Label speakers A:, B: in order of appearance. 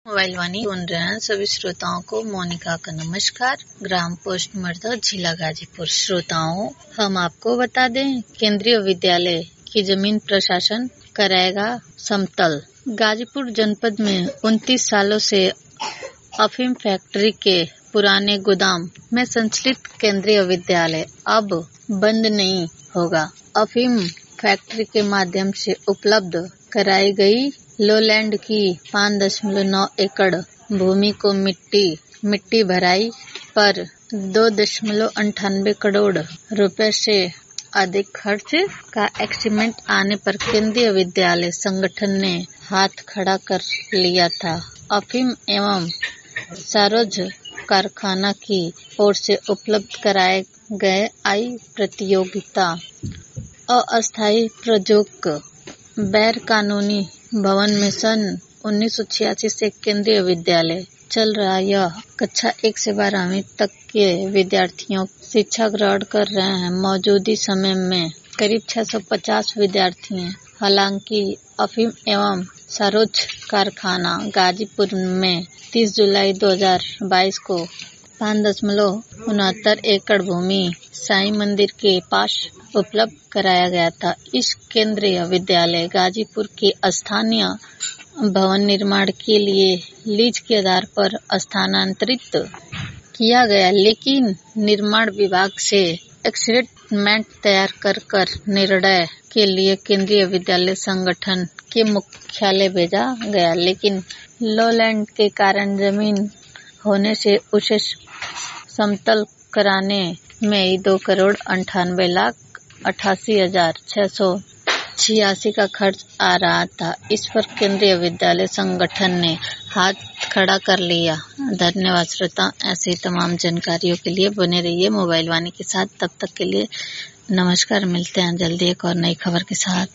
A: Mobile वाणी सुन रहे हैं सभी श्रोताओं को मोनिका का नमस्कार। ग्राम पोस्ट मर्दा, जिला गाजीपुर। श्रोताओं, हम आपको बता दें, केंद्रीय विद्यालय की जमीन प्रशासन कराएगा समतल। गाजीपुर जनपद में 29 सालों से अफीम फैक्ट्री के पुराने गोदाम में संचालित केंद्रीय विद्यालय अब बंद नहीं होगा। अफीम फैक्ट्री के माध्यम से उपलब्ध कराई गई लोलैंड की 5.9 एकड़ भूमि को मिट्टी भराई पर 2.98 करोड़ रुपए से अधिक खर्च का एस्टीमेट आने पर केंद्रीय विद्यालय संगठन ने हाथ खड़ा कर लिया था। अफीम एवं सरोज कारखाना की ओर से उपलब्ध कराए गए आई प्रतियोगिता अस्थायी प्रायोजक गैर कानूनी भवन में सन 1986 से केंद्रीय विद्यालय चल रहा। यह कक्षा 1 से 12वीं तक के विद्यार्थियों शिक्षा ग्रहण कर रहे हैं। मौजूदा समय में करीब 650 विद्यार्थी हैं। हालांकि अफीम एवं सरोज कारखाना गाजीपुर में 30 जुलाई 2022 को 5.69 एकड़ भूमि साईं मंदिर के पास उपलब्ध कराया गया था। इस केंद्रीय विद्यालय गाजीपुर के स्थानीय भवन निर्माण के लिए लीज के आधार पर स्थानांतरित किया गया, लेकिन निर्माण विभाग से एस्टीमेट तैयार कर निर्णय के लिए केंद्रीय विद्यालय संगठन के मुख्यालय भेजा गया, लेकिन लोलैंड के कारण जमीन होने से उसे समतल कराने में 2,98,88,686 का खर्च आ रहा था। इस पर केंद्रीय विद्यालय संगठन ने हाथ खड़ा कर लिया। धन्यवाद श्रोता। ऐसे ही तमाम जानकारियों के लिए बने रहिए मोबाइल वाणी के साथ। तब तक के लिए नमस्कार। मिलते हैं जल्दी एक और नई खबर के साथ।